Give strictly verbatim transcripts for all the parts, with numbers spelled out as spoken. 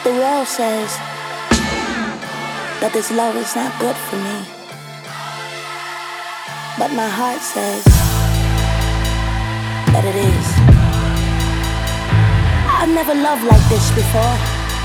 The world says that this love is not good for me, but my heart says that it is. I've never loved like this before.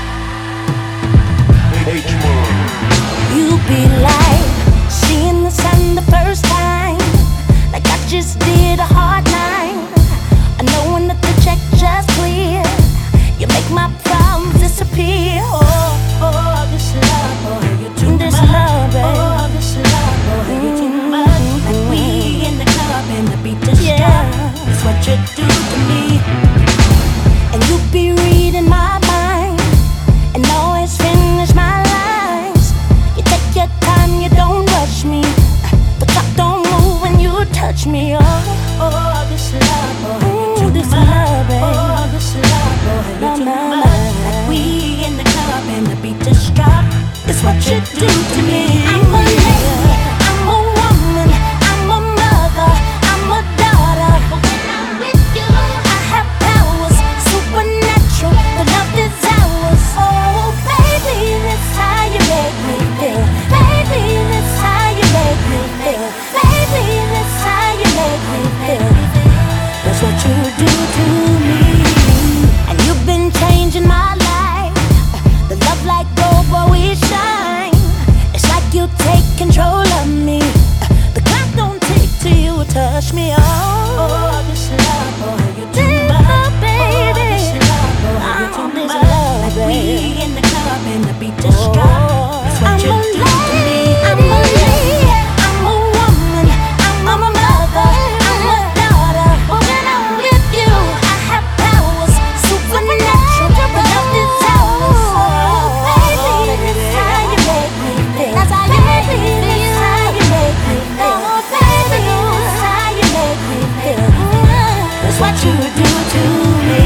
You be like seeing the sun the first time, like I just did a hard nine. I know when that the check just cleared, you make my problems disappear. Oh, oh, this love, boy, you too much. This love, babe. Oh, this love, boy, you too much. Like we in the club and the beat just struck. It's what you do to me. And you be reading my mind and always finish my lines. You take your time, you don't rush me. The clock don't move when you touch me. Oh, oh, this love, boy, you too this much. Love, babe. Oh, this love, boy, you too much. Like we in the club and the beat just struck. It's what you do to me. I'm a lady, I'm a woman, I'm a mother, I'm a daughter. But when I'm with you, I have powers, supernatural. The love is ours. Oh, baby, that's how you make me feel. Baby, that's how you make me feel. Baby, that's how you make me feel. That's what you do to me. And you've been changing my life. The love like gold, boy, we shine. It's like you take control of me. The clock don't tick till you touch me. Oh, oh, this love, boy, you too much, baby. Oh, this love, boy, you too much. Like we in the club and the beat just struck. That's what you do to me. I'm a lady, I'm a woman, I'm a mother, I'm a daughter. But when I'm with you, I have powers, supernatural. The love is ours. Oh, baby, that's how you make me feel. That's how you make me feel. That's how you make me feel. Oh, baby, that's how you make me feel. That's what you do to me.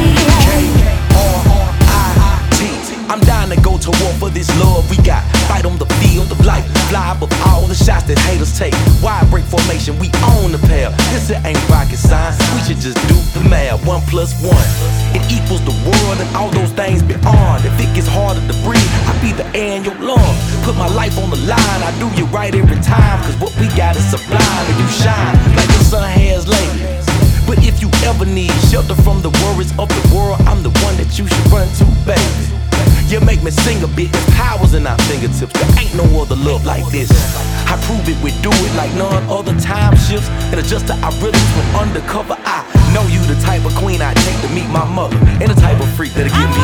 I'm dying to go to war for this love we got. Fight on the field of life, fly above all the shots that haters take. Wide break formation, we own the pair. This it ain't rocket science, we should just do the math. One plus one, it equals the world and all those things beyond. If it gets harder to breathe, I be the air in your lungs. Put my life on the line, I do you right every time. Cause what we got is sublime and you shine like the sun has lately. But if you ever need shelter from the worries of the world, I'm the one that you should run to, baby. You make me sing a bit, there's powers in our fingertips. There ain't no other love like this. I prove it, we do it like none other time shifts. And adjust to our rhythms when undercover. I know you the type of queen I'd take to meet my mother, and the type of freak that'll give me